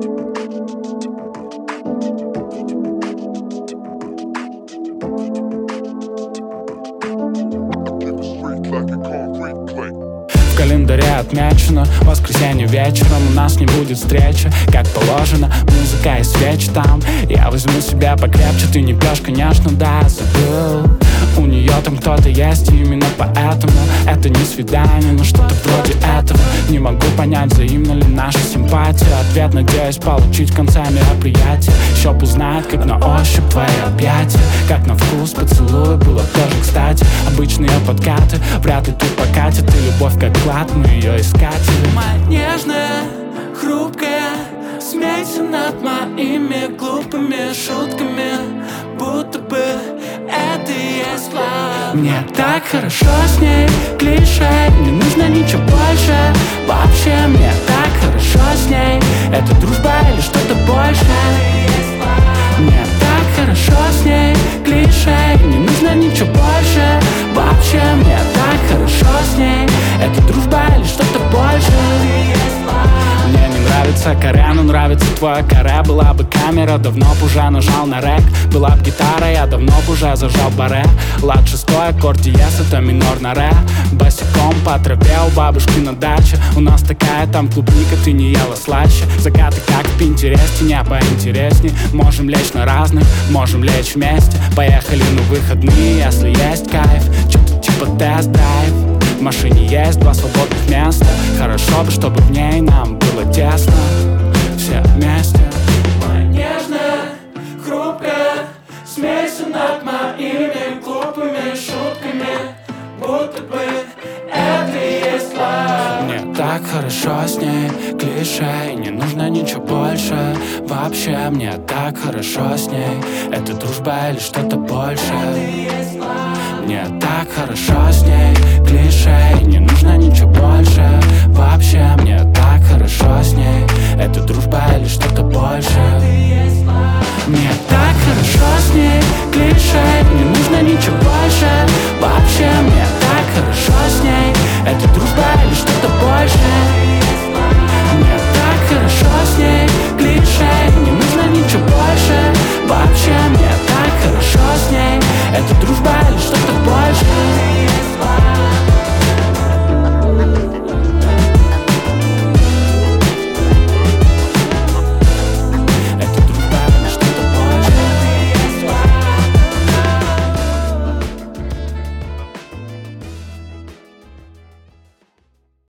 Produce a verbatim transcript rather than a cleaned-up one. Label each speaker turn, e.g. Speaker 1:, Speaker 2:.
Speaker 1: В календаре отмечено воскресенье вечером. У нас не будет встречи, как положено. Музыка и свечи там. Я возьму себя покрепче. Ты не пьешь, конечно, да, забыл. У нее там кто-то есть, и именно поэтому это не свидание, но что-то вроде этого. Не могу понять, взаимна ли наша симпатия. Ответ надеюсь получить в конце мероприятия. Щеп узнает, как на ощупь твои объятия, как на вкус поцелуй было тоже кстати. Обычные подкаты вряд ли тут покатит. И любовь как клад, мы ее искатели.
Speaker 2: Моя нежная, хрупкая, смейся над моими глупыми шутками, будто бы это и есть лав.
Speaker 1: Мне так хорошо с ней, клише, не нужно ничего больше. Вообще мне так хорошо с ней. Это дружба или что-то больше? Мне так хорошо с ней, клише, не нужно ничего больше. Вообще мне так хорошо с ней. Это дружба или что-то больше? Мне не нравится каре, но нравится твое каре. Была бы камера, давно б уже нажал на рек. Была б гитара, я давно б уже зажал баре. Лад шестой, аккорд диез, это минор на ре. Босиком по траве у бабушки на даче. У нас такая там клубника, ты не ела слаще. Закаты как в Пинтересте, не поинтересней. Можем лечь на разных, можем лечь вместе. Поехали на выходные, если есть кайф. Что-то типа тест-драйв. В машине есть два свободных места. Хорошо бы, чтобы в ней нам было тесно. Все вместе.
Speaker 2: Моя нежная, хрупкая, смейся над моими глупыми шутками, будто бы это и есть лав.
Speaker 1: Мне так хорошо с ней, клише, не нужно ничего больше. Вообще мне так хорошо с ней. Это дружба или что-то больше? Мне так хорошо с ней, клише, не нужно ничего больше. Вообще мне так